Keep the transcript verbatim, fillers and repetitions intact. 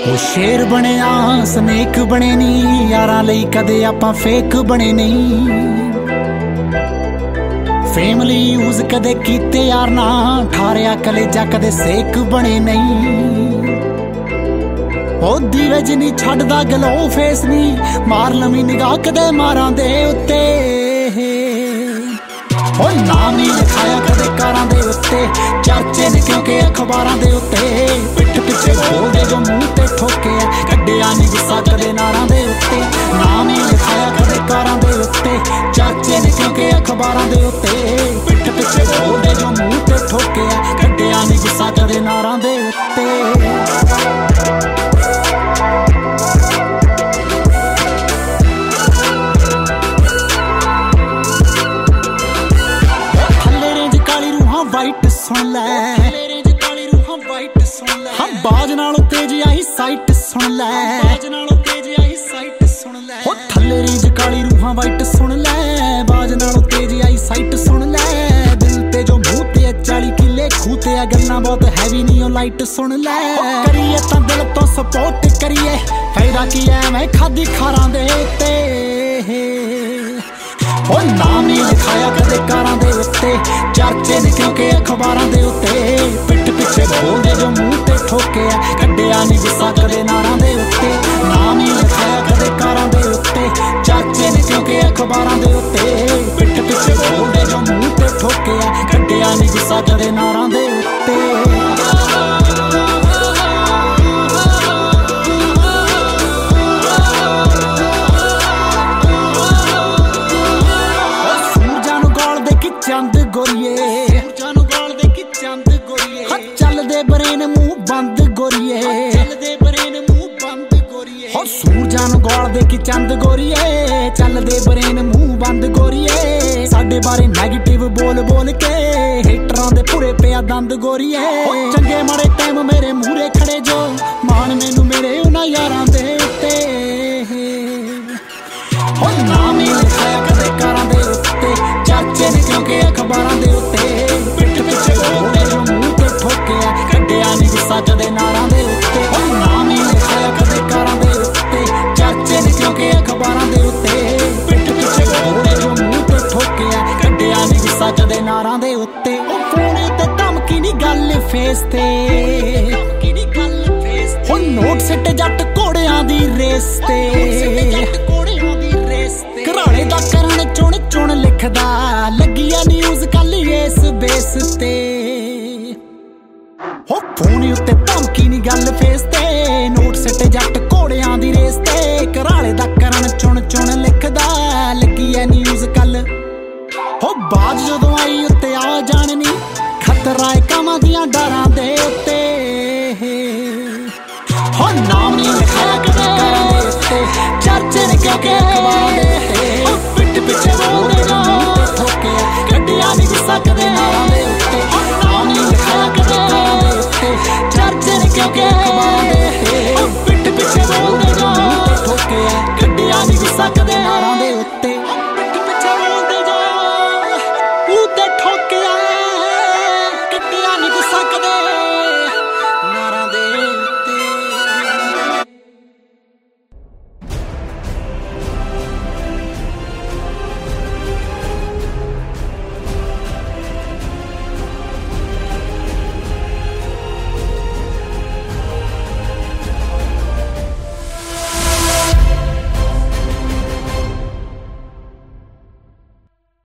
ਉਹ ਸ਼ੇਰ ਬਣਿਆ ਸਨੇਕ ਬਣੇ ਨੀ, ਯਾਰਾਂ ਲਈ ਕਦੇ ਆਪਾਂ ਫੇਕ ਬਣੇ ਨਹੀਂ। ਫੈਮਿਲੀ ਯੂਜ਼ ਕਦੇ ਕੀਤੇ ਯਾਰ ਨਾ, ਠਾਰਿਆ ਕਲੇਜਾ ਕਦੇ ਸੇਕ ਬਣੇ ਨਹੀਂ। ਉਹ ਦੀਵੇ ਜਿਨੀ ਛੱਡਦਾ ਗਲੋ ਫੇਸ ਨੀ, ਮਾਰ ਲਵੀਂ ਨਿਗਾਹ ਕਦੇ ਮਾਰਾਂ ਦੇ ਉੱਤੇ। ਉਹ ਨਾਮ ਹੀ ਲਿਖਾਇਆ ਕਦੇ ਕਾਰਾਂ ਦੇ ਉੱਤੇ, ਚਰਚੇ ਨੇ ਕਿਉਂਕਿ ਅਖਬਾਰਾਂ ਦੇ ਉੱਤੇ। ਪਿੱਠ ਪਿੱਛੇ ਬੋਲਦੇ ਜੋ ਮੂੰਹ ਤੇ ਠੋਕਿਆ, ਕੱਢਿਆ ਨੀ ਗੁੱਸਾ ਕਦੇ ਨਾਰਾਂ ਦੇ ਉੱਤੇ। ਨਾਮ ਹੀ ਲਿਖਾਇਆ ਕਦੇ ਕਾਰਾਂ ਦੇ ਉੱਤੇ, ਚਰਚੇ ਨੇ ਕਿਉਂਕਿ ਅਖਬਾਰਾਂ ਦੇ ਉੱਤੇ। ਪਿੱਠ ਪਿੱਛੇ ਬੋਲਦੇ ਜੋ ਮੂੰਹ ਤੇ ਠੋਕਿਆ, ਕੱਢਿਆ ਨੀ ਗੁੱਸਾ ਕਦੇ ਨਾਰਾਂ ਦੇ ਉੱਤੇ। ਵਾਈਟ ਸੁਣ ਲੈ, ਕਾਲੀ ਰੂਹਾਂ ਵਾਈਟ ਸੁਣ ਲੈ। ਹਾਂ ਬਾਜ ਨਾਲੋਂ ਤੇਜ਼ ਆਈ ਸਾਈਟ ਸੁਣ ਲੈ, ਬਾਜ ਨਾਲੋਂ ਤੇਜ਼ ਆਈ ਸਾਈਟ ਸੁਣ ਲੈ। ਉਹ ਥੱਲੇ ਰੇਂਜ ਕਾਲੀ ਰੂਹਾਂ ਵਾਈਟ ਸੁਣ ਲੈ, ਬਾਜ ਨਾਲੋਂ ਤੇਜ਼ ਆਈ ਸਾਈਟ ਸੁਣ ਲੈ। ਦਿਲ ਤੇ ਜੋ ਮੂੰਹ ਤੇ ਚਾਲੀ ਕਿੱਲੇ ਖੂਹ ਤੇ ਆ, ਗੱਲਾਂ ਬਹੁਤ ਹੈਵੀ ਨਹੀਂ ਉਹ ਲਾਈਟ ਸੁਣ ਲੈ। ਕਰੀਏ ਤਾਂ ਦਿਲ ਤੋਂ ਸਪੋਰਟ ਕਰੀਏ, ਫਾਇਦਾ ਕੀ ਐ ਮੈਂ ਖਾਦੀ ਖਾਰਾਂ ਦੇ ਉੱਤੇ। ਉਹ ਨਾਮ ਹੀ ਲਿਖਾਇਆ ਕਦੇ ਕਾਰਾਂ ਦੇ ਉੱਤੇ, ਚਰਚੇ ਨੇ ਕਿਉਂਕਿ ਅਖਬਾਰਾਂ ਦੇ ਉੱਤੇ। ਪਿੱਠ ਪਿੱਛੇ ਬੋਲਦੇ ਜੋ ਮੂੰਹ ਤੇ ਠੋਕਿਆ, ਕੱਢਿਆ ਨੀ ਗੁੱਸਾ ਕਦੇ ਨਾਰਾਂ ਦੇ ਉੱਤੇ। ਨਾਮ ਹੀ ਲਿਖਾਇਆ ਕਦੇ ਕਾਰਾਂ ਦੇ ਉੱਤੇ, ਚਰਚੇ ਨੇ ਕਿਉਂਕਿ ਅਖਬਾਰਾਂ ਦੇ ਉੱਤੇ। ਪਿੱਠ ਪਿੱਛੇ ਬੋਲਦੇ ਜੋ ਮੂੰਹ ਤੇ ਠੋਕਿਆ, ਕੱਢਿਆ ਨੀ ਗੁੱਸਾ ਕਦੇ ਨਾਰਾਂ ਦੇ ਉੱਤੇ। ਚੰਦ ਗੋਰੀਏ, ਸੂਰਜਾਂ ਨੂੰ ਗਾਲ ਦੇ ਕਿ ਚੰਦ ਗੋਰੀਏ। ਹਾਂ ਚੱਲਦੇ ਬਰੇਨ ਮੂੰਹ ਬੰਦ ਗੋਰੀਏ, ਚੱਲਦੇ ਬਰੇਨ ਮੂੰਹ ਬੰਦ ਗੋਰੀਏ। ਹੋ ਸੂਰਜਾਂ ਨੂੰ ਗਾਲ ਦੇ ਕਿ ਚੰਦ ਗੋਰੀਏ, ਚੱਲਦੇ ਬਰੇਨ ਮੂੰਹ ਬੰਦ ਗੋਰੀਏ। ਸਾਡੇ ਬਾਰੇ ਨੈਗੇਟਿਵ ਬੋਲ ਬੋਲ ਕੇ, ਹੇਟਰਾਂ ਦੇ ਭੁਰੇ ਪਿਆ ਦੰਦ ਗੋਰੀਏ। ਚੰਗੇ ਮਾੜੇ ਟਾਈਮ ਮੇਰੇ ਮੂਹਰੇ ਖੜੇ ਜੋ, ਮਾਣ ਮੈਨੂੰ ਮੇਰੇ ਉਹਨਾਂ ਯਾਰਾਂ ਦੇ ਉੱਤੇ। ਹੋ ਨਾਮ ਹੀ ਲਿਖਾਇਆ ਕਦੇ ਕਾਰਾਂ ਦੇ ਉੱਤੇ, ਚਰਚੇ ਨੇ ਕਿਉਂਕਿ ਅਖਬਾਰਾਂ ਦੇ ਉੱਤੇ। ਪਿੱਠ ਪਿੱਛੇ ਬੋਲਦੇ ਜੋ ਮੂੰਹ ਤੇ ਠੋਕਿਆ, ਕੱਢਿਆ ਨੀ ਗੁੱਸਾ ਕਦੇ ਨਾਰਾਂ ਦੇ ਉੱਤੇ। ਹੋ ਨਾਮ ਹੀ ਲਿਖਾਇਆ ਕਦੇ ਕਾਰਾਂ ਦੇ ਉੱਤੇ, ਚਰਚੇ ਨੇ ਕਿਉਂਕਿ ਅਖਬਾਰਾਂ ਦੇ ਉੱਤੇ। ਪਿੱਠ ਪਿੱਛੇ ਬੋਲਦੇ ਜੋ ਮੂੰਹ ਤੇ ਠੋਕਿਆ, ਕੱਢਿਆ ਨੀ ਗੁੱਸਾ ਕਦੇ ਨਾਰਾਂ ਦੇ ਉੱਤੇ। ਉਹ ਫੋਨ ਤੇ ਧਮਕੀ ਨੀ ਗੱਲ ਫੇਸ ਤੇ, ਧਮਕੀ ਨੀ ਗੱਲ ਫੇਸ ਤੇ। ਹੁਣ ਨੋਟ ਸਿੱਟ ਜੱਟ ਘੋੜਿਆਂ ਦੀ ਰੇਸ ਤੇ, ਘਰਾਲੇ ਦਾ ਕਰਨ ਚੁਣ ਚੁਣ ਲਿਖਦਾ, ਲੱਗੀ ਆ ਨਿਊਜ਼ ਕੱਲ ਇਸ ਬੇਸ ਤੇ। ਹੋ ਫੋਨ ਉੱਤੇ ਧਮਕੀ ਨੀ ਗੱਲ ਫੇਸ ਤੇ, ਨੋਟ ਸਿੱਟ ਜੱਟ ਘੋੜਿਆਂ ਦੀ ਰੇਸ ਤੇ। ਘਰਾਲੇ ਦਾ ਕਰਨ ਚੁਣ ਚੁਣ ਲਿਖਦਾ, ਲੱਗੀ ਆ ਨਿਊਜ਼ ਕੱਲ। ਹੋ ਬਾਜ ਜਦੋਂ ਆਈ ਉੱਤੇ ਆ ਜਾਣਨੀ, ਖਤਰਾ ਏ ਕਾਵਾਂ ਦੀਆਂ ਡਾਰਾਂ